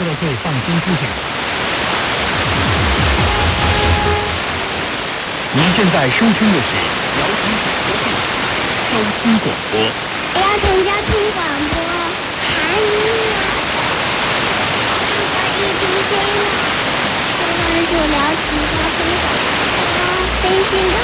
车的可以放心出行。您现在收听的是辽宁交通广播。 辽宁交通广播，韩音乐，一听谁呢？关注辽宁交通广播，分心的。